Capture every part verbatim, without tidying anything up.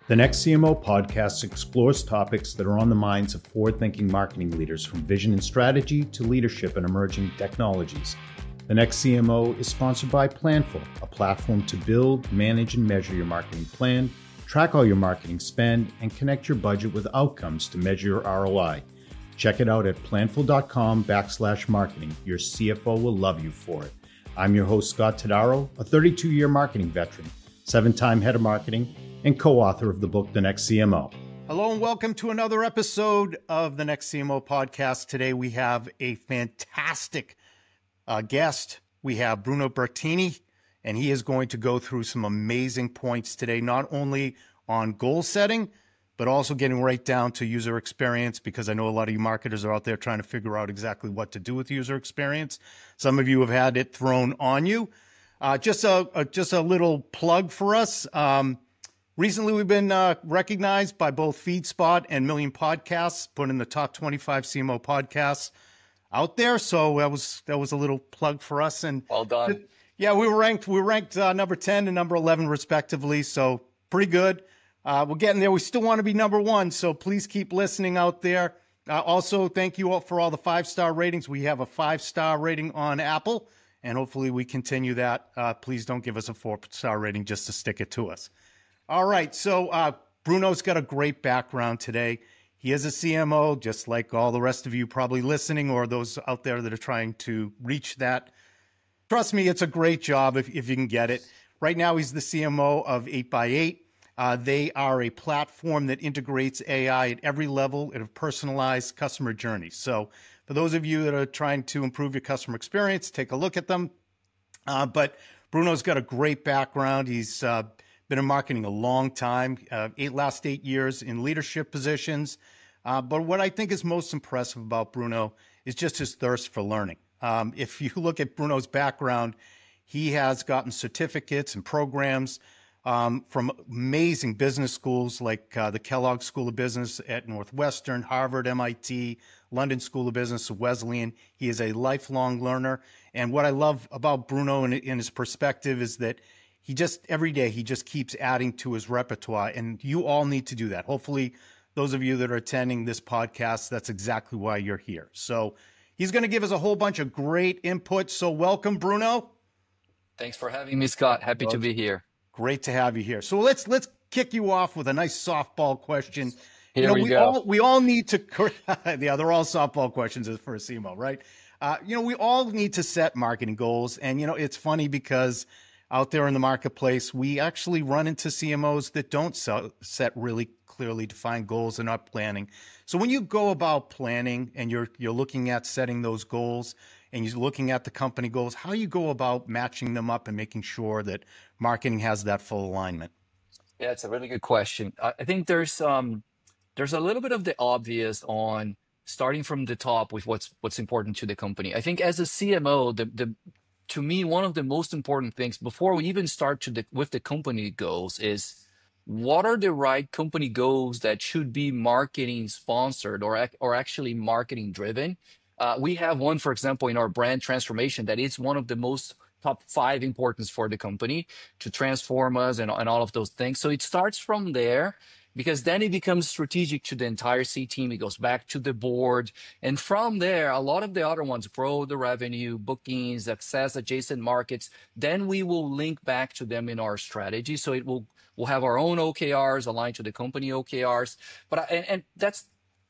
The Next C M O podcast explores topics that are on the minds of forward-thinking marketing leaders, from vision and strategy to leadership and emerging technologies. The Next C M O is sponsored by Planful, a platform to build, manage, and measure your marketing plan, track all your marketing spend, and connect your budget with outcomes to measure your R O I. Check it out at planful.com backslash marketing. Your C F O will love you for it. I'm your host, Scott Tadaro, a thirty-two-year marketing veteran, seven-time head of marketing, and co-author of the book, The Next C M O. Hello and welcome to another episode of the Next C M O podcast. Today we have a fantastic uh, guest. We have Bruno Bertini, and he is going to go through some amazing points today, not only on goal setting, but also getting right down to user experience, because I know a lot of you marketers are out there trying to figure out exactly what to do with user experience. Some of you have had it thrown on you. Uh, just a, a just a little plug for us. Um, Recently, we've been uh, recognized by both FeedSpot and Million Podcasts, put in the top twenty-five C M O podcasts out there. So that was that was a little plug for us. And well done. Yeah, we were ranked we were ranked uh, number ten and number eleven respectively. So pretty good. Uh, we're getting there. We still want to be number one. So please keep listening out there. Uh, also, thank you all for all the five star ratings. We have a five star rating on Apple, and hopefully we continue that. Uh, please don't give us a four star rating just to stick it to us. All right, so uh, Bruno's got a great background today. He is a C M O, just like all the rest of you probably listening, or those out there that are trying to reach that. Trust me, it's a great job if, if you can get it. Right now, he's the C M O of eight by eight. Uh, they are a platform that integrates A I at every level of personalized customer journeys. So for those of you that are trying to improve your customer experience, take a look at them. Uh, but Bruno's got a great background. He's uh, been in marketing a long time, uh, eight last eight years in leadership positions. Uh, but what I think is most impressive about Bruno is just his thirst for learning. Um, if you look at Bruno's background, he has gotten certificates and programs um, from amazing business schools like uh, the Kellogg School of Business at Northwestern, Harvard, M I T, London School of Business, Wesleyan. He is a lifelong learner. And what I love about Bruno and, and his perspective is that He just, every day, he just keeps adding to his repertoire, and you all need to do that. Hopefully, those of you that are attending this podcast, that's exactly why you're here. So he's going to give us a whole bunch of great input. So welcome, Bruno. Thanks for having me, Scott. Happy well, to be here. Great to have you here. So let's let's kick you off with a nice softball question. Here you know, we, we go. all we all need to, yeah, they're all softball questions for a C M O, right? Uh, you know, we all need to set marketing goals. And, you know, it's funny because out there in the marketplace, we actually run into C M Os that don't set really clearly defined goals and not planning. So when you go about planning and you're you're looking at setting those goals and you're looking at the company goals, how you go about matching them up and making sure that marketing has that full alignment? Yeah, it's a really good question. I think there's um there's a little bit of the obvious on starting from the top with what's what's important to the company. I think as a C M O, the the to me, one of the most important things before we even start to the, with the company goals is what are the right company goals that should be marketing sponsored or, or actually marketing driven. Uh, we have one, for example, in our brand transformation that is one of the most top five importance for the company to transform us and, and all of those things. So it starts from there, because then it becomes strategic to the entire C team. It goes back to the board. And from there, a lot of the other ones grow the revenue, bookings, access adjacent markets. Then we will link back to them in our strategy. So it will, we'll have our own O K Rs aligned to the company O K Rs. But, I, and, and that's,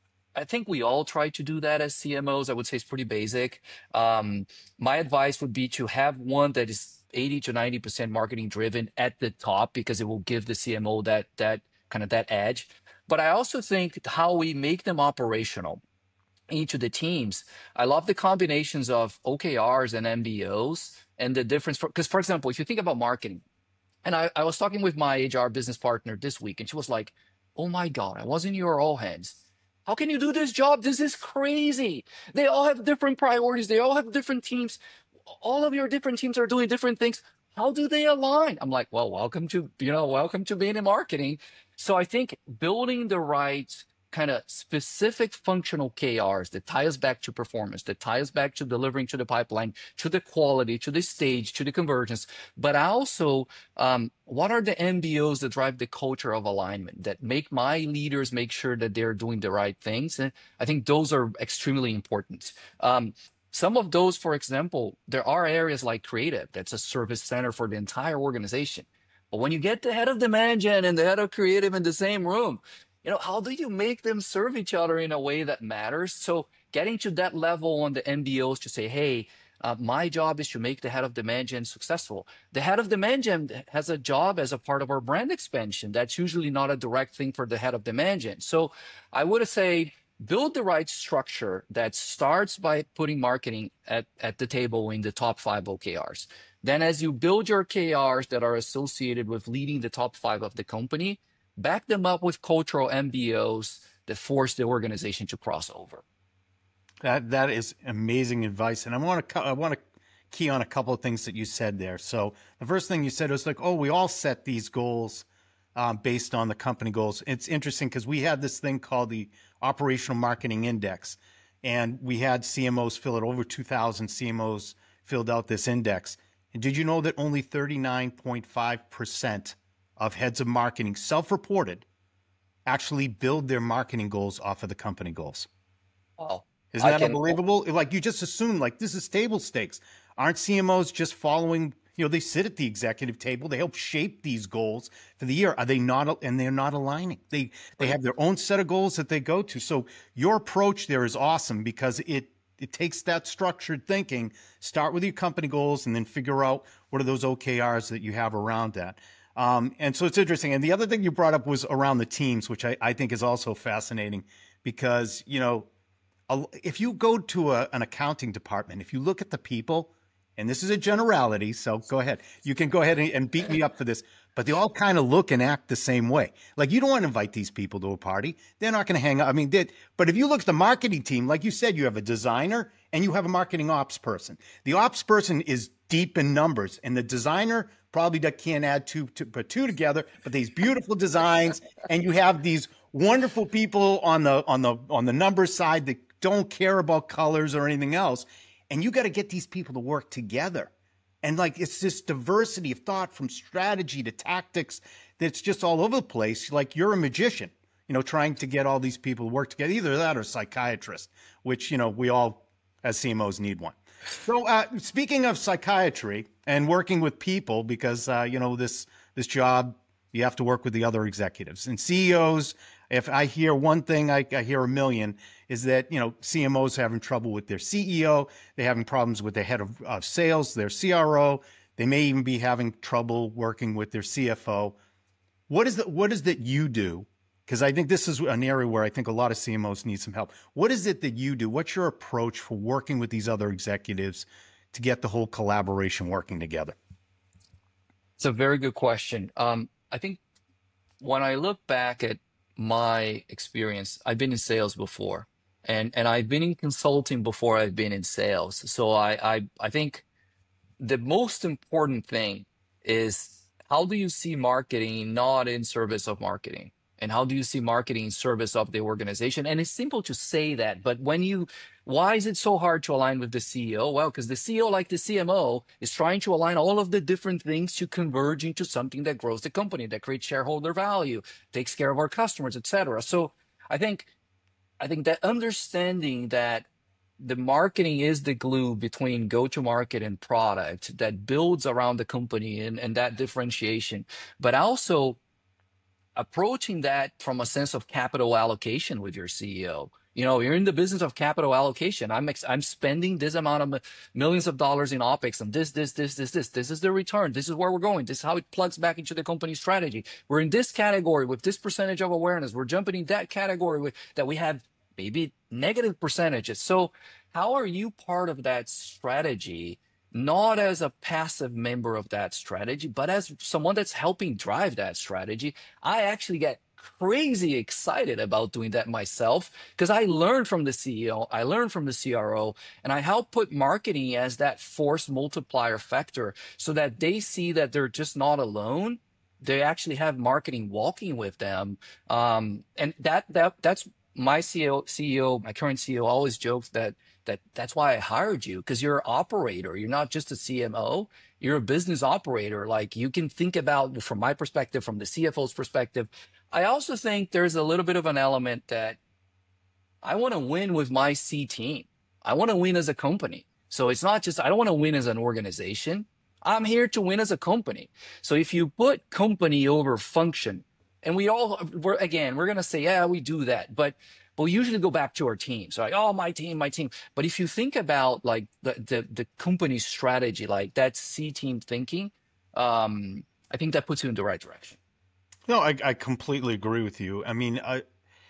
I think we all try to do that as C M Os. I would say it's pretty basic. Um, my advice would be to have one that is eighty to ninety percent marketing driven at the top, because it will give the C M O that, that, kind of that edge. But I also think how we make them operational into the teams. I love the combinations of O K Rs and M B Os and the difference. For because, for example, if you think about marketing, and I, I was talking with my H R business partner this week, and she was like, oh my God, I was in your all hands. How can you do this job? This is crazy. They all have different priorities. They all have different teams. All of your different teams are doing different things. How do they align? I'm like, well, welcome to, you know, welcome to being in marketing. So I think building the right kind of specific functional K Rs that tie us back to performance, that tie us back to delivering to the pipeline, to the quality, to the stage, to the convergence, but also um, what are the M B Os that drive the culture of alignment, that make my leaders make sure that they're doing the right things? And I think those are extremely important. Um, some of those, for example, there are areas like creative, that's a service center for the entire organization. But when you get the head of demand gen and the head of creative in the same room, you know, how do you make them serve each other in a way that matters? So getting to that level on the M B Os to say, hey, uh, my job is to make the head of demand gen successful. The head of demand gen has a job as a part of our brand expansion. That's usually not a direct thing for the head of demand gen. So I would say build the right structure that starts by putting marketing at, at the table in the top five O K Rs. Then as you build your K Rs that are associated with leading the top five of the company, back them up with cultural M B Os that force the organization to cross over. That that is amazing advice, and I want to I want to key on a couple of things that you said there. So the first thing you said was like, oh, we all set these goals um, based on the company goals. It's interesting because we had this thing called the Operational Marketing Index, and we had C M Os fill it. Over two thousand C M Os filled out this index. And did you know that only thirty-nine point five percent of heads of marketing, self-reported, actually build their marketing goals off of the company goals? Wow. Isn't that can, unbelievable? Like you just assume like this is table stakes. Aren't C M Os just following, you know, they sit at the executive table, they help shape these goals for the year. Are they not, and they're not aligning. They they have their own set of goals that they go to. So your approach there is awesome because it it takes that structured thinking, start with your company goals and then figure out what are those O K Rs that you have around that. Um, and so it's interesting. And the other thing you brought up was around the teams, which I, I think is also fascinating because, you know, if you go to a, an accounting department, if you look at the people, and this is a generality, so go ahead. You can go ahead and, and beat me up for this, but they all kind of look and act the same way. Like you don't want to invite these people to a party. They're not going to hang out. I mean, they, but if you look at the marketing team, like you said, you have a designer and you have a marketing ops person. The ops person is deep in numbers and the designer probably that can't add two, two, put two together, but these beautiful designs and you have these wonderful people on the, on the, on the numbers side that don't care about colors or anything else. And you got to get these people to work together. And like, it's this diversity of thought from strategy to tactics that's just all over the place. Like you're a magician, you know, trying to get all these people to work together, either that or psychiatrist, which, you know, we all as C M Os need one. So uh, speaking of psychiatry and working with people, because, uh, you know, this, this job, you have to work with the other executives and C E Os. If I hear one thing, I, I hear a million, is that, you know, C M Os having trouble with their C E O. They're having problems with their head of, of sales, their C R O. They may even be having trouble working with their C F O. What is, the, what is that you do? Because I think this is an area where I think a lot of C M Os need some help. What is it that you do? What's your approach for working with these other executives to get the whole collaboration working together? It's a very good question. Um, I think when I look back at my experience, I've been in sales before, and and I've been in consulting before I've been in sales. So I I, I think the most important thing is how do you see marketing not in service of marketing? And how do you see marketing in service of the organization? And it's simple to say that, but when you, why is it so hard to align with the C E O? Well, because the C E O, like the C M O, is trying to align all of the different things to converge into something that grows the company, that creates shareholder value, takes care of our customers, et cetera. So I think, I think that understanding that the marketing is the glue between go-to-market and product that builds around the company and, and that differentiation, but also approaching that from a sense of capital allocation with your C E O. You know, you're in the business of capital allocation. I'm ex- I'm spending this amount of millions of dollars in OpEx and this, this, this, this, this. This is the return. This is where we're going. This is how it plugs back into the company's strategy. We're in this category with this percentage of awareness. We're jumping in that category with that we have maybe negative percentages. So how are you part of that strategy? Not as a passive member of that strategy, but as someone that's helping drive that strategy. I actually get crazy excited about doing that myself because I learned from the C E O, I learned from the C R O, and I help put marketing as that force multiplier factor so that they see that they're just not alone. They actually have marketing walking with them. Um, and that that that's my C E O, C E O, my current C E O always jokes that that that's why I hired you, because you're an operator. You're not just a C M O. You're a business operator. Like, you can think about, from my perspective, from the C F O's perspective. I also think there's a little bit of an element that I want to win with my C team. I want to win as a company. So it's not just, I don't want to win as an organization. I'm here to win as a company. So if you put company over function, and we all, we're, again, we're going to say, yeah, we do that. But but we usually go back to our team. So like, oh, my team, my team. But if you think about like the the, the company strategy, like that C team thinking, um, I think that puts you in the right direction. No, I, I completely agree with you. I mean, I,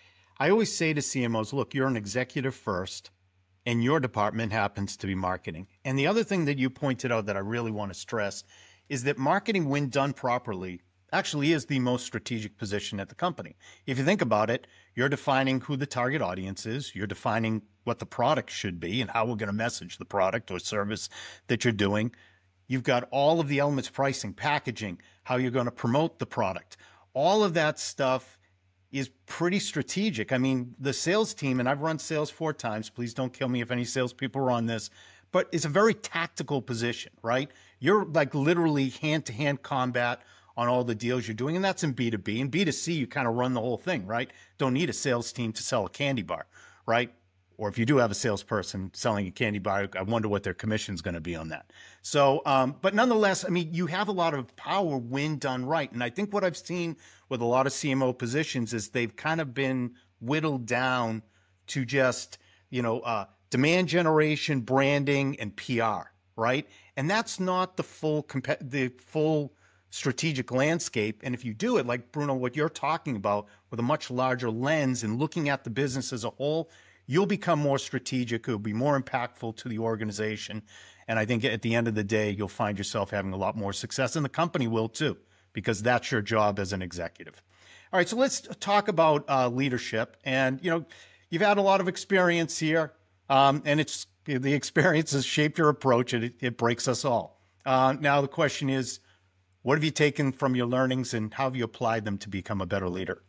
I always say to C M Os, look, you're an executive first, and your department happens to be marketing. And the other thing that you pointed out that I really want to stress is that marketing, when done properly, actually is the most strategic position at the company. If you think about it, you're defining who the target audience is, you're defining what the product should be and how we're going to message the product or service that you're doing. You've got all of the elements, pricing, packaging, how you're going to promote the product. All of that stuff is pretty strategic. I mean, the sales team, and I've run sales four times, please don't kill me if any salespeople are on this, but it's a very tactical position, right? You're like literally hand-to-hand combat on all the deals you're doing, and that's in B two B. In B two C, you kind of run the whole thing, right? Don't need a sales team to sell a candy bar, right? Or if you do have a salesperson selling a candy bar, I wonder what their commission is going to be on that. So, um, but nonetheless, I mean, you have a lot of power when done right. And I think what I've seen with a lot of C M O positions is they've kind of been whittled down to just, you know, uh, demand generation, branding, and P R, right? And that's not the full comp- the full strategic landscape. And if you do it, like Bruno, what you're talking about, with a much larger lens and looking at the business as a whole, you'll become more strategic. It'll be more impactful to the organization. And I think at the end of the day, you'll find yourself having a lot more success, and the company will too, because that's your job as an executive. All right, so let's talk about uh, leadership. And, you know, you've had a lot of experience here, um, and it's the experience has shaped your approach, and it, it breaks us all. Uh, now the question is, what have you taken from your learnings, and how have you applied them to become a better leader?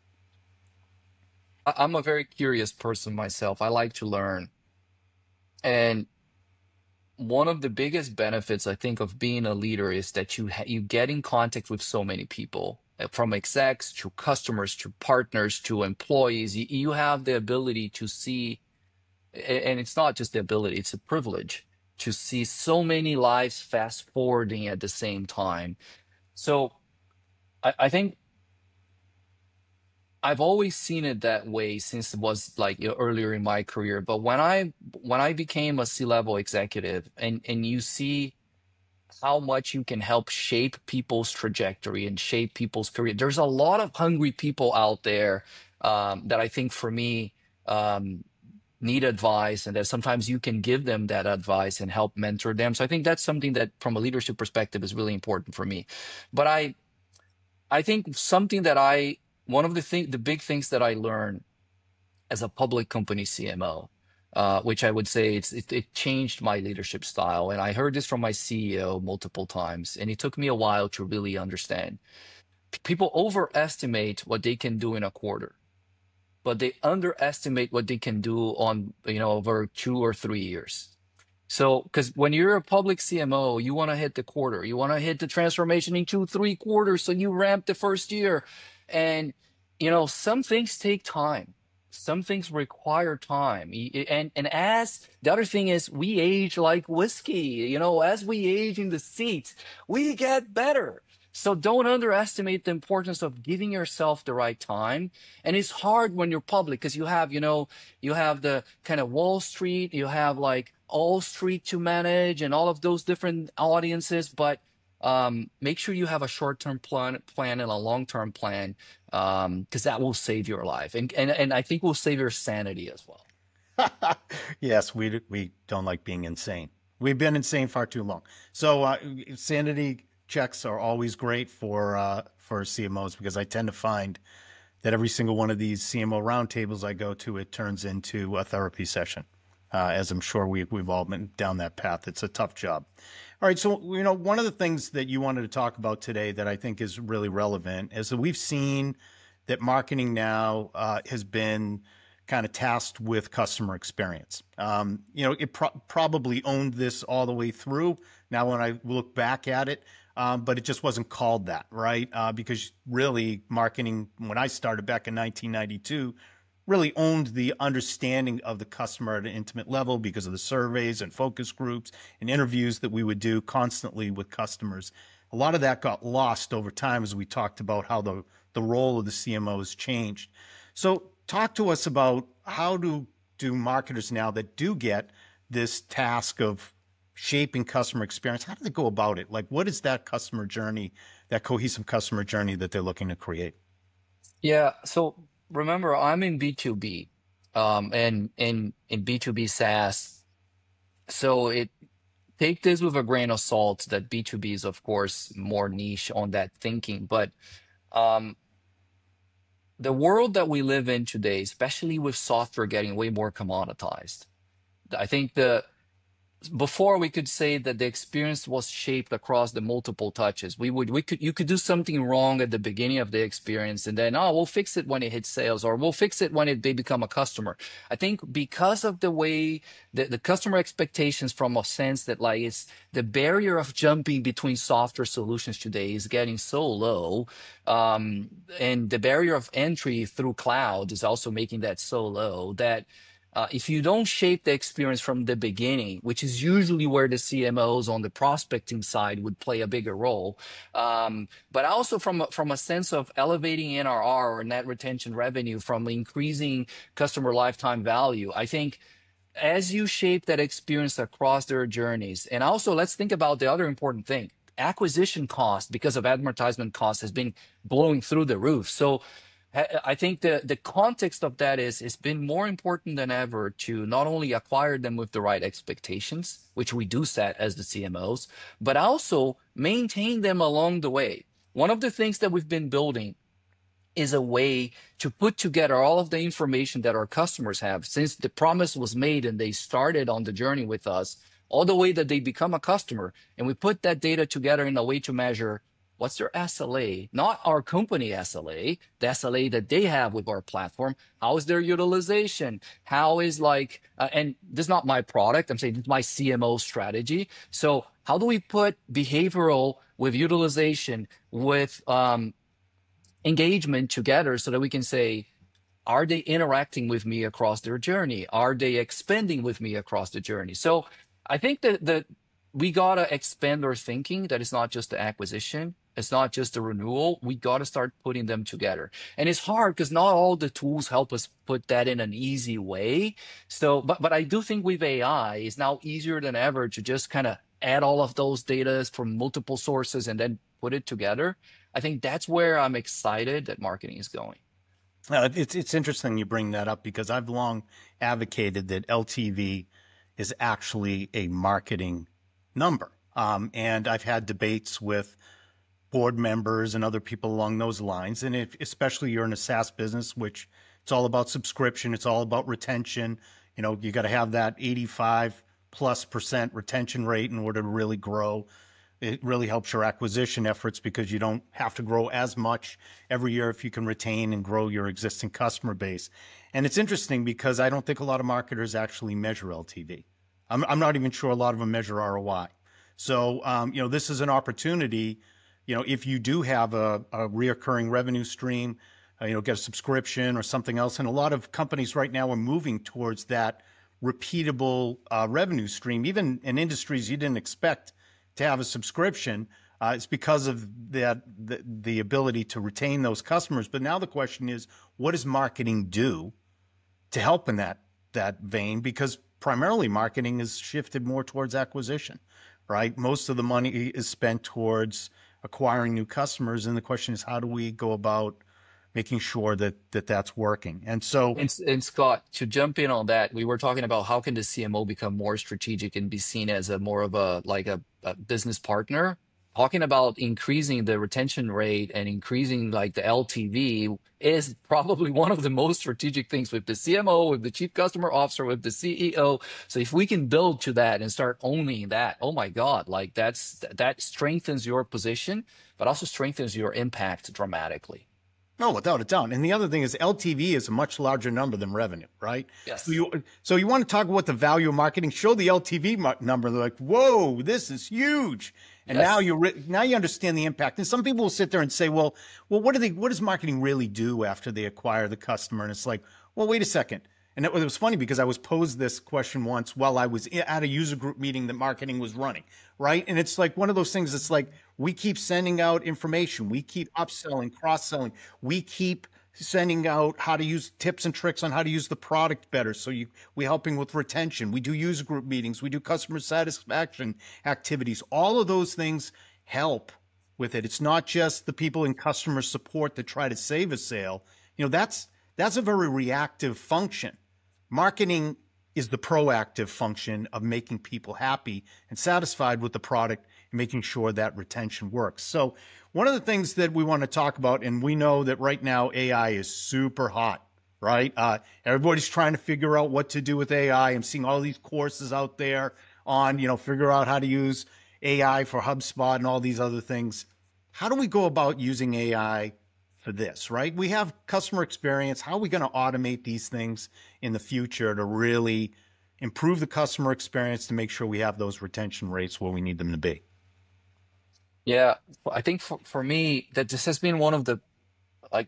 I- I'm a very curious person myself. I like to learn. And one of the biggest benefits, I think, of being a leader is that you ha- you get in contact with so many people, uh, from execs to customers to partners to employees. You, you have the ability to see, a- and it's not just the ability, it's a privilege to see so many lives fast forwarding at the same time. So I, I think I've always seen it that way since it was like, you know, earlier in my career. But when I when I became a C-level executive, and and you see how much you can help shape people's trajectory and shape people's career. There's a lot of hungry people out there, um, that I think, for me, um, need advice, and that sometimes you can give them that advice and help mentor them. So I think that's something that, from a leadership perspective, is really important for me. But I I think something that I one of the thing the big things that I learned as a public company C M O, uh, which I would say it's, it, it changed my leadership style. And I heard this from my C E O multiple times, and it took me a while to really understand. P- People overestimate what they can do in a quarter, but they underestimate what they can do on, you know, over two or three years. So, because when you're a public C M O, you want to hit the quarter, you want to hit the transformation in two, three quarters. So you ramp the first year. And, you know, some things take time. Some things require time. Y- And, and as the other thing is, we age like whiskey. You know, as we age in the seat, we get better. So don't underestimate the importance of giving yourself the right time. And it's hard when you're public, because you have, you know, you have the kind of Wall Street, you have like All Street to manage and all of those different audiences. But um, make sure you have a short-term plan, plan and a long-term plan, um, because that will save your life, and, and and I think will save your sanity as well. Yes, we we don't like being insane. We've been insane far too long. So uh, sanity checks are always great for uh, for C M Os, because I tend to find that every single one of these C M O roundtables I go to, it turns into a therapy session. Uh, as I'm sure we, we've all been down that path. It's a tough job. All right, so you know, one of the things that you wanted to talk about today that I think is really relevant is that we've seen that marketing now uh, has been kind of tasked with customer experience. Um, you know, it pro- probably owned this all the way through. Now, when I look back at it, um, but it just wasn't called that, right? Uh, because really, marketing, when I started back in nineteen ninety-two, really owned the understanding of the customer at an intimate level because of the surveys and focus groups and interviews that we would do constantly with customers. A lot of that got lost over time as we talked about how the, the role of the C M O has changed. So talk to us about how do, do marketers now that do get this task of shaping customer experience, how do they go about it? Like, what is that customer journey, that cohesive customer journey that they're looking to create? Yeah. So remember, I'm in B two B, um, and in in B two B SaaS. So it take this with a grain of salt that B two B is, of course, more niche on that thinking. But um, the world that we live in today, especially with software getting way more commoditized, I think the before we could say that the experience was shaped across the multiple touches. We would we could you could do something wrong at the beginning of the experience, and then oh we'll fix it when it hits sales, or we'll fix it when it they become a customer. I think because of the way the, the customer expectations, from a sense that like it's the barrier of jumping between software solutions today is getting so low, um, and the barrier of entry through cloud is also making that so low that uh, if you don't shape the experience from the beginning, which is usually where the C M Os on the prospecting side would play a bigger role, um, but also from a, from a sense of elevating N R R or net retention revenue, from increasing customer lifetime value, I think as you shape that experience across their journeys, and also let's think about the other important thing. Acquisition cost because of advertisement costs has been blowing through the roof. So I think the, the context of that is it's been more important than ever to not only acquire them with the right expectations, which we do set as the C M Os, but also maintain them along the way. One of the things that we've been building is a way to put together all of the information that our customers have since the promise was made and they started on the journey with us, all the way that they become a customer. And we put that data together in a way to measure what's their S L A, not our company S L A, the S L A that they have with our platform. How is their utilization? How is like, uh, and this is not my product, I'm saying this is my C M O strategy. So how do we put behavioral with utilization, with um, engagement together so that we can say, are they interacting with me across their journey? Are they expanding with me across the journey? So I think that, that we got to expand our thinking, that it's not just the acquisition. It's not just the renewal. We got to start putting them together. And it's hard because not all the tools help us put that in an easy way. So, but, but I do think with A I, it's now easier than ever to just kind of add all of those data from multiple sources and then put it together. I think that's where I'm excited that marketing is going. Uh, it's it's interesting you bring that up because I've long advocated that L T V is actually a marketing number. Um, and I've had debates with board members and other people along those lines. And if, especially you're in a SaaS business, which it's all about subscription, it's all about retention. You know, you got to have that eighty-five plus percent retention rate in order to really grow. It really helps your acquisition efforts because you don't have to grow as much every year if you can retain and grow your existing customer base. And it's interesting because I don't think a lot of marketers actually measure L T V. I'm, I'm not even sure a lot of them measure R O I. So, um, you know, this is an opportunity, you know, if you do have a, a reoccurring revenue stream, uh, you know, get a subscription or something else. And a lot of companies right now are moving towards that repeatable uh, revenue stream, even in industries you didn't expect to have a subscription. Uh, it's because of that, the, the ability to retain those customers. But now the question is, what does marketing do to help in that, that vein? Because primarily marketing is shifted more towards acquisition, right? Most of the money is spent towards acquiring new customers. And the question is, how do we go about making sure that, that that's working? And so, And, and Scott, to jump in on that, we were talking about how can the C M O become more strategic and be seen as a more of a like a, a business partner. Talking about increasing the retention rate and increasing like the L T V is probably one of the most strategic things with the C M O, with the chief customer officer, with the C E O. So if we can build to that and start owning that, oh my God, like that's that strengthens your position, but also strengthens your impact dramatically. No, without a doubt. And the other thing is L T V is a much larger number than revenue, right? So Yes. you so you want to talk about the value of marketing, show the L T V number. They're like, whoa, this is huge. And now Yes. you re- now you understand the impact. And some people will sit there and say, well, well, what do they what does marketing really do after they acquire the customer? And it's like, well, wait a second. And it, it was funny because I was posed this question once while I was at a user group meeting that marketing was running, right? And it's like one of those things. It's like we keep sending out information, we keep upselling, cross selling, we keep sending out how to use tips and tricks on how to use the product better. So you, we're helping with retention. We do user group meetings. We do customer satisfaction activities. All of those things help with it. It's not just the people in customer support that try to save a sale. You know, that's that's a very reactive function. Marketing is the proactive function of making people happy and satisfied with the product and making sure that retention works. So one of the things that we want to talk about, and we know that right now A I is super hot, right? Uh, everybody's trying to figure out what to do with A I. I'm seeing all these courses out there on, you know, figure out how to use A I for HubSpot and all these other things. How do we go about using A I for this, right? We have customer experience. How are we going to automate these things in the future to really improve the customer experience to make sure we have those retention rates where we need them to be? Yeah. I think for, for me that this has been one of the like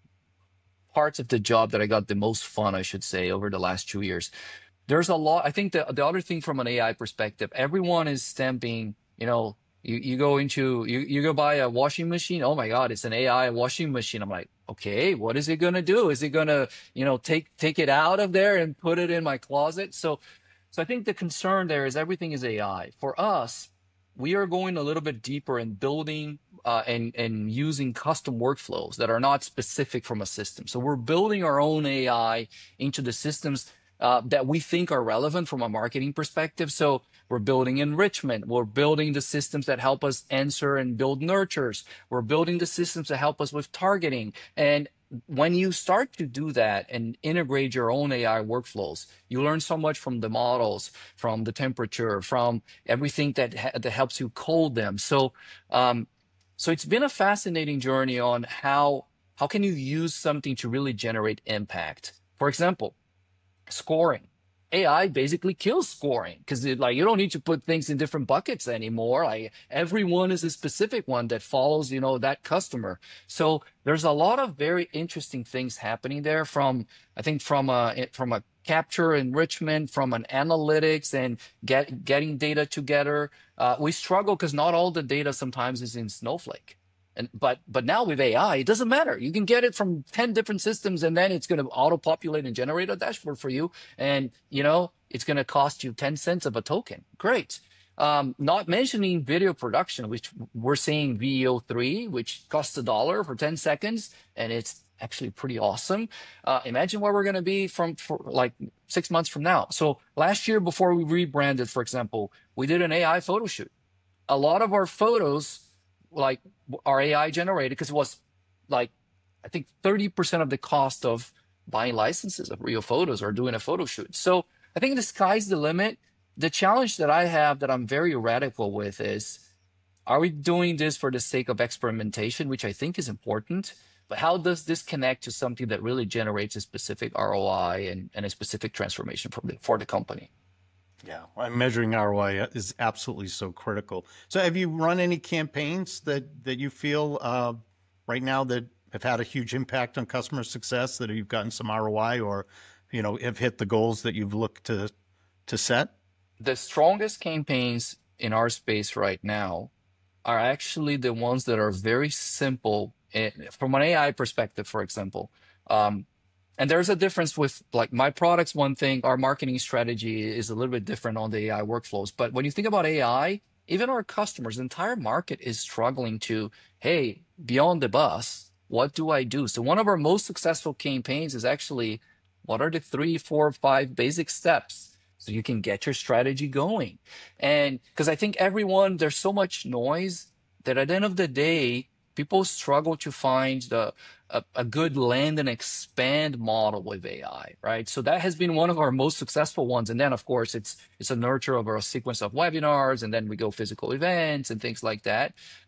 parts of the job that I got the most fun, I should say, over the last two years. There's a lot. I think the the other thing from an A I perspective, everyone is stamping, you know, you, you go into you, you go buy a washing machine. Oh my God, it's an A I washing machine. I'm like, okay, what is it gonna do? Is it gonna, you know, take take it out of there and put it in my closet? So so I think the concern there is everything is A I. For us, we are going a little bit deeper in building uh, and and using custom workflows that are not specific from a system. So we're building our own A I into the systems uh, that we think are relevant from a marketing perspective. So we're building enrichment. We're building the systems that help us answer and build nurtures. We're building the systems that help us with targeting. And when you start to do that and integrate your own A I workflows, you learn so much from the models, from the temperature, from everything that ha- that helps you code them. So, um, so it's been a fascinating journey on how how can you use something to really generate impact. For example, scoring. A I basically kills scoring because like you don't need to put things in different buckets anymore. Like everyone is a specific one that follows, you know, that customer. So there's a lot of very interesting things happening there from, I think from a, from a capture enrichment, from an analytics and get, getting data together. Uh, we struggle because not all the data sometimes is in Snowflake. And but but now with A I, it doesn't matter. You can get it from ten different systems, and then it's going to auto-populate and generate a dashboard for you. And you know it's going to cost you ten cents of a token. Great. Um, not mentioning video production, which we're seeing V E O three, which costs a dollar for ten seconds, and it's actually pretty awesome. Uh, imagine where we're going to be from for like six months from now. So last year, before we rebranded, for example, we did an A I photo shoot. A lot of our photos like are A I generated because it was like, I think thirty percent of the cost of buying licenses of real photos or doing a photo shoot. So I think the sky's the limit. The challenge that I have that I'm very radical with is, are we doing this for the sake of experimentation, which I think is important, but how does this connect to something that really generates a specific R O I and, and a specific transformation for the, for the company? Yeah, well, measuring R O I is absolutely so critical. So, have you run any campaigns that that you feel uh, right now that have had a huge impact on customer success, that you've gotten some R O I, or you know have hit the goals that you've looked to to set? The strongest campaigns in our space right now are actually the ones that are very simple eh, from an A I perspective, for example. Um, And there's a difference with like my product's one thing, our marketing strategy is a little bit different on the A I workflows. But when you think about A I, even our customers, the entire market is struggling to, hey, beyond the bus, what do I do? So one of our most successful campaigns is actually, what are the three, four, five basic steps so you can get your strategy going? And because I think everyone, there's so much noise that at the end of the day, people struggle to find the a, a good land and expand model with A I, right? So that has been one of our most successful ones. And then, of course, it's it's a nurture over a sequence of webinars, and then we go physical events and things like that.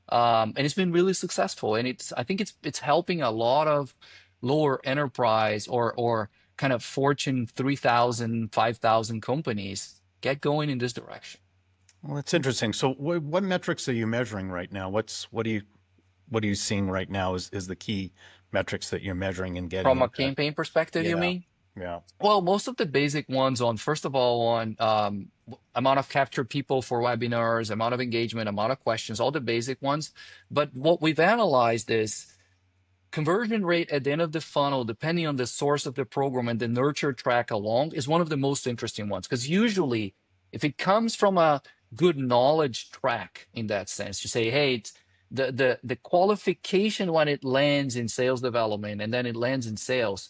Um, and it's been really successful. And it's I think it's it's helping a lot of lower enterprise or or kind of Fortune three thousand, five thousand companies get going in this direction. Well, that's interesting. So what, what metrics are you measuring right now? What's what are you what are you seeing right now is is the key metrics that you're measuring and getting From a into? campaign perspective, you Yeah. mean? Yeah. Well, most of the basic ones on, first of all, on um, amount of captured people for webinars, amount of engagement, amount of questions, all the basic ones. But what we've analyzed is conversion rate at the end of the funnel, depending on the source of the program and the nurture track along, is one of the most interesting ones. Because usually, if it comes from a good knowledge track in that sense, you say, hey, it's the the the qualification when it lands in sales development and then it lands in sales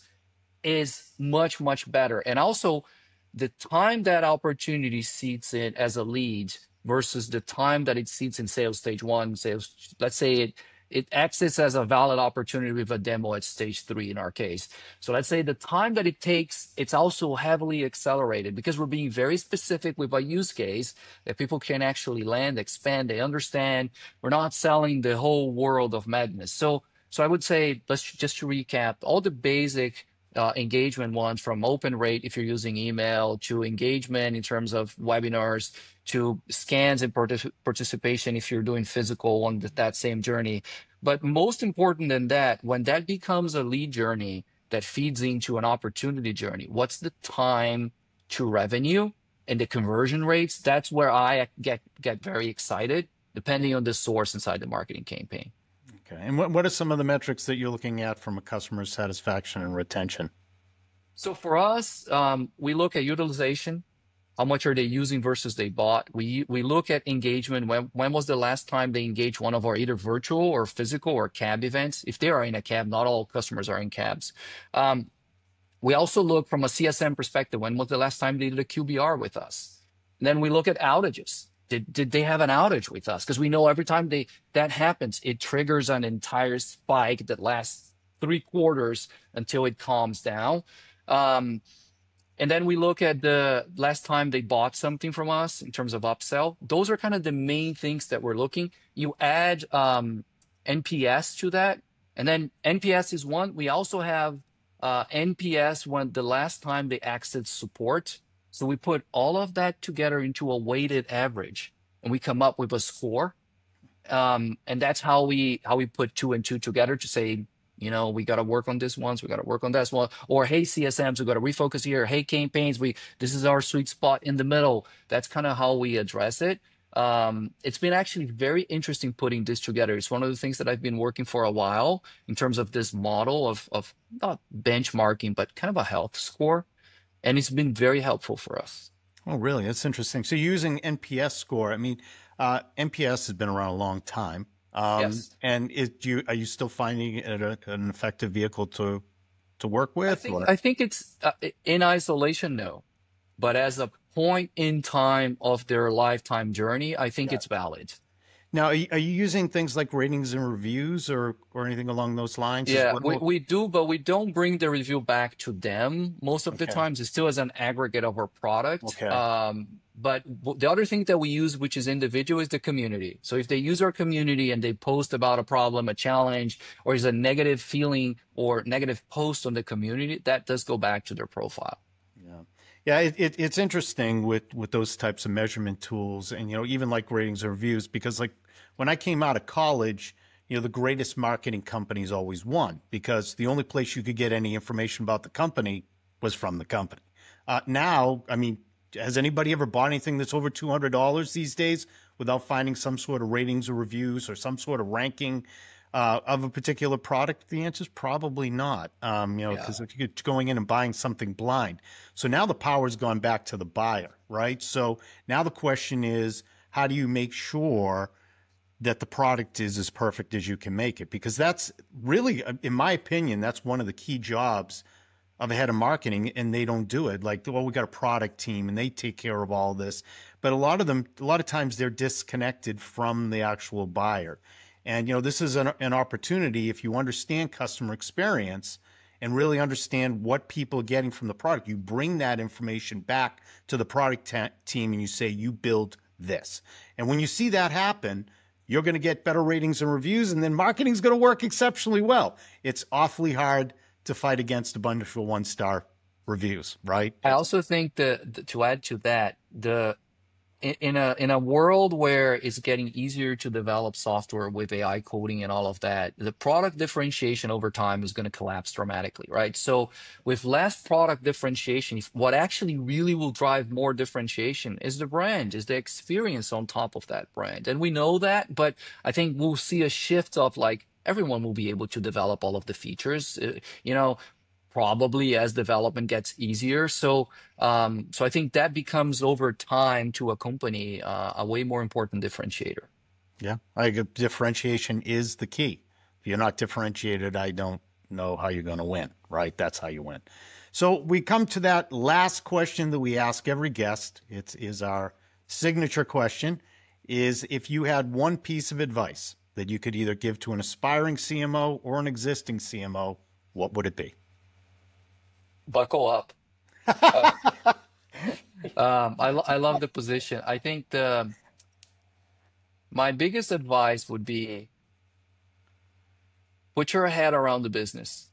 is much, much better. And also the time that opportunity seats in as a lead versus the time that it seats in sales stage one, sales, let's say it it exits as a valid opportunity with a demo at stage three in our case. So let's say the time that it takes, it's also heavily accelerated because we're being very specific with a use case that people can actually land, expand, they understand. We're not selling the whole world of madness. So so I would say, let's just to recap, all the basic uh, engagement ones, from open rate if you're using email, to engagement in terms of webinars, to scans and partic- participation if you're doing physical on th- that same journey. But most important than that, when that becomes a lead journey that feeds into an opportunity journey, what's the time to revenue and the conversion rates? That's where I get get very excited, depending on the source inside the marketing campaign. Okay. And what, what are some of the metrics that you're looking at from a customer satisfaction and retention? So for us, um, we look at utilization. How much are they using versus they bought? We we look at engagement. When when was the last time they engaged one of our either virtual or physical or cab events? If they are in a cab, not all customers are in cabs. Um, we also look from a C S M perspective. When was the last time they did a Q B R with us? And then we look at outages. Did did they have an outage with us? Because we know every time they that happens, it triggers an entire spike that lasts three quarters until it calms down. Um, and then we look at the last time they bought something from us in terms of upsell. Those are kind of the main things that we're looking. You add um, N P S to that, and then N P S is one. We also have uh, N P S when the last time they accessed support. So we put all of that together into a weighted average, and we come up with a score. Um, and that's how we how we put two and two together to say, you know, we got to work on this once, we got to work on this one, or hey, C S Ms, we got to refocus here. Hey, campaigns, we this is our sweet spot in the middle. That's kind of how we address it. Um, it's been actually very interesting putting this together. It's one of the things that I've been working for a while in terms of this model of of not benchmarking, but kind of a health score, and it's been very helpful for us. Oh, really? That's interesting. So you're using N P S score. I mean, uh, N P S has been around a long time. Um, Yes. and is, do you, are you still finding it a, an effective vehicle to to work I with? think Or I think it's uh, in isolation, no, but as a point in time of their lifetime journey, I think yeah. it's valid. Now, are you, are you using things like ratings and reviews or or anything along those lines? Is Yeah, what, we, what- we do, but we don't bring the review back to them. Most of the okay. times, it's still as an aggregate of our product. Okay. Um, but w- the other thing that we use, which is individual, is the community. So if they use our community and they post about a problem, a challenge, or is a negative feeling or negative post on the community, that does go back to their profile. Yeah, yeah. It, it, it's interesting with with those types of measurement tools, and you know, even like ratings and reviews, because like when I came out of college, you know, the greatest marketing companies always won because the only place you could get any information about the company was from the company. Uh, now, I mean, has anybody ever bought anything that's over two hundred dollars these days without finding some sort of ratings or reviews or some sort of ranking uh, of a particular product? The answer is probably not, um, you know, Yeah. because if you're going in and buying something blind. So now the power's gone back to the buyer, right? So now the question is, how do you make sure that the product is as perfect as you can make it? Because that's really, in my opinion, that's one of the key jobs of a head of marketing, and they don't do it. Like, well, we got a product team and they take care of all this. But a lot of them, a lot of times they're disconnected from the actual buyer. And, you know, this is an, an opportunity, if you understand customer experience and really understand what people are getting from the product, you bring that information back to the product ta- team and you say, you build this. And when you see that happen, you're going to get better ratings and reviews, and then marketing's going to work exceptionally well. It's awfully hard to fight against a bunch of one-star reviews, right? I also think that that to add to that, the in, in a in a world where it's getting easier to develop software with A I coding and all of that, the product differentiation over time is going to collapse dramatically, right? So with less product differentiation, if- what actually really will drive more differentiation is the brand, is the experience on top of that brand. And we know that, but I think we'll see a shift of like everyone will be able to develop all of the features, uh, you know, probably as development gets easier. So, um, so I think that becomes over time to a company uh, a way more important differentiator. Yeah, I think differentiation is the key. If you're not differentiated, I don't know how you're going to win, right? That's how you win. So we come to that last question that we ask every guest. It is our signature question, is if you had one piece of advice that you could either give to an aspiring C M O or an existing C M O, what would it be? Buckle up. Uh, um, I, lo- I love the position. I think the my biggest advice would be put your head around the business.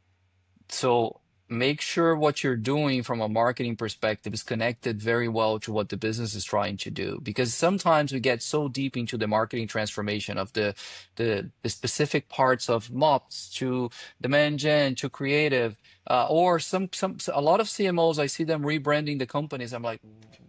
So make sure what you're doing from a marketing perspective is connected very well to what the business is trying to do. Because sometimes we get so deep into the marketing transformation of the the, the specific parts of MOPS to demand gen to creative, uh, or some some a lot of C M Os. I see them rebranding the companies. I'm like,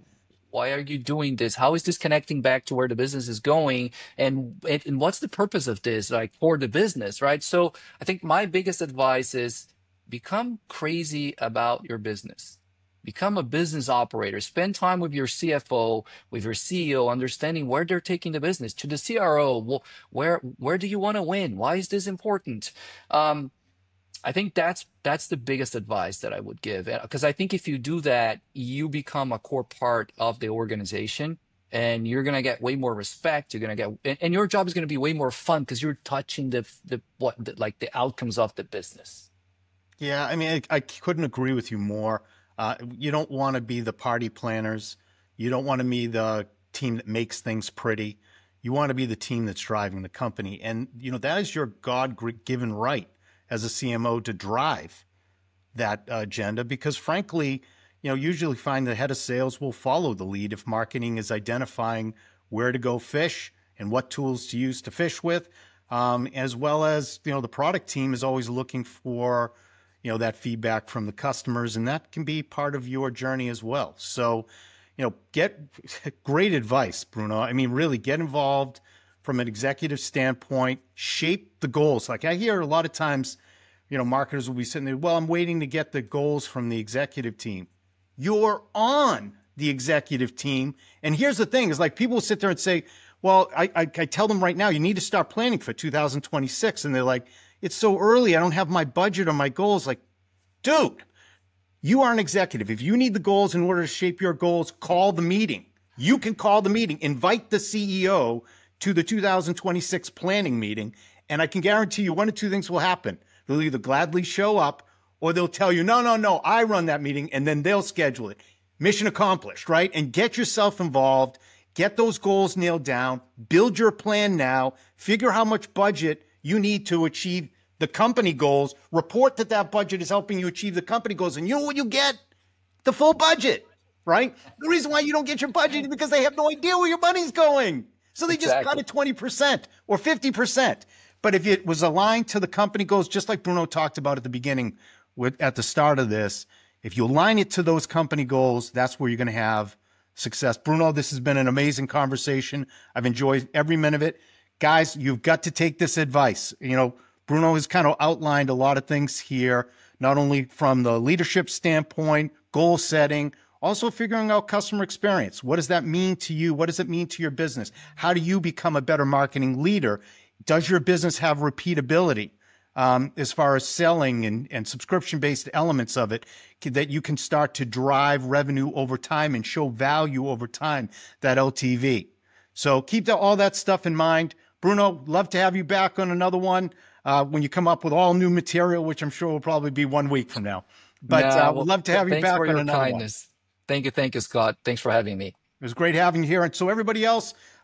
why are you doing this? How is this connecting back to where the business is going? And, and and what's the purpose of this, like for the business, right? So I think my biggest advice is become crazy about your business. Become a business operator. Spend time with your C F O, with your C E O, understanding where they're taking the business. To the C R O, well, where where do you want to win? Why is this important? Um, I think that's that's the biggest advice that I would give, because I think if you do that, you become a core part of the organization, and you're gonna get way more respect. You're gonna get, and, and your job is gonna be way more fun because you're touching the the what the, like the outcomes of the business. Yeah, I mean, I, I couldn't agree with you more. Uh, you don't want to be the party planners. You don't want to be the team that makes things pretty. You want to be the team that's driving the company. And, you know, that is your God-given right as a C M O to drive that uh, agenda, because frankly, you know, usually find the head of sales will follow the lead if marketing is identifying where to go fish and what tools to use to fish with, um, as well as, you know, the product team is always looking for, you know, that feedback from the customers, and that can be part of your journey as well. So, you know, get great advice, Bruno. I mean, really get involved from an executive standpoint, shape the goals. Like I hear a lot of times, you know, marketers will be sitting there, well, I'm waiting to get the goals from the executive team. You're on the executive team. And here's the thing is like people will sit there and say, well, I, I, I tell them right now, you need to start planning for two thousand twenty-six. And they're like, it's so early. I don't have my budget or my goals. Like, dude, you are an executive. If you need the goals in order to shape your goals, call the meeting. You can call the meeting, invite the C E O to the two thousand twenty-six planning meeting. And I can guarantee you one of two things will happen. They'll either gladly show up or they'll tell you, no, no, no, I run that meeting, and then they'll schedule it. Mission accomplished, right? And get yourself involved, get those goals nailed down, build your plan now, figure how much budget you need to achieve the company goals, report that that budget is helping you achieve the company goals, and you know what you get? The full budget, right? The reason why you don't get your budget is because they have no idea where your money's going. So they Exactly. just cut it twenty percent or fifty percent. But if it was aligned to the company goals, just like Bruno talked about at the beginning, with, at the start of this, if you align it to those company goals, that's where you're going to have success. Bruno, this has been an amazing conversation. I've enjoyed every minute of it. Guys, you've got to take this advice. You know, Bruno has kind of outlined a lot of things here, not only from the leadership standpoint, goal setting, also figuring out customer experience. What does that mean to you? What does it mean to your business? How do you become a better marketing leader? Does your business have repeatability um, as far as selling and, and subscription-based elements of it that you can start to drive revenue over time and show value over time, that L T V? So keep that, all that stuff in mind. Bruno, love to have you back on another one uh, when you come up with all new material, which I'm sure will probably be one week from now. But Nah, uh, well, we'd love to th- have you thanks back for on your another one. kindness. Thank you, thank you, Scott. Thanks for having me. It was great having you here. And so everybody else,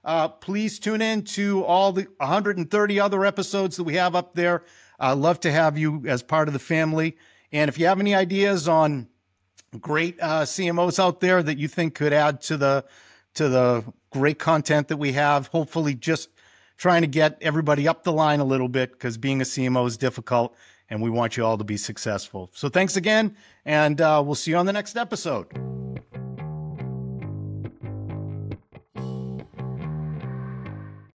Uh, please tune in to all the one hundred thirty other episodes that we have up there. I'd love to have you as part of the family. And if you have any ideas on great uh, C M Os out there that you think could add to the to the great content that we have, hopefully just trying to get everybody up the line a little bit, because being a C M O is difficult and we want you all to be successful. So thanks again, and uh, we'll see you on the next episode.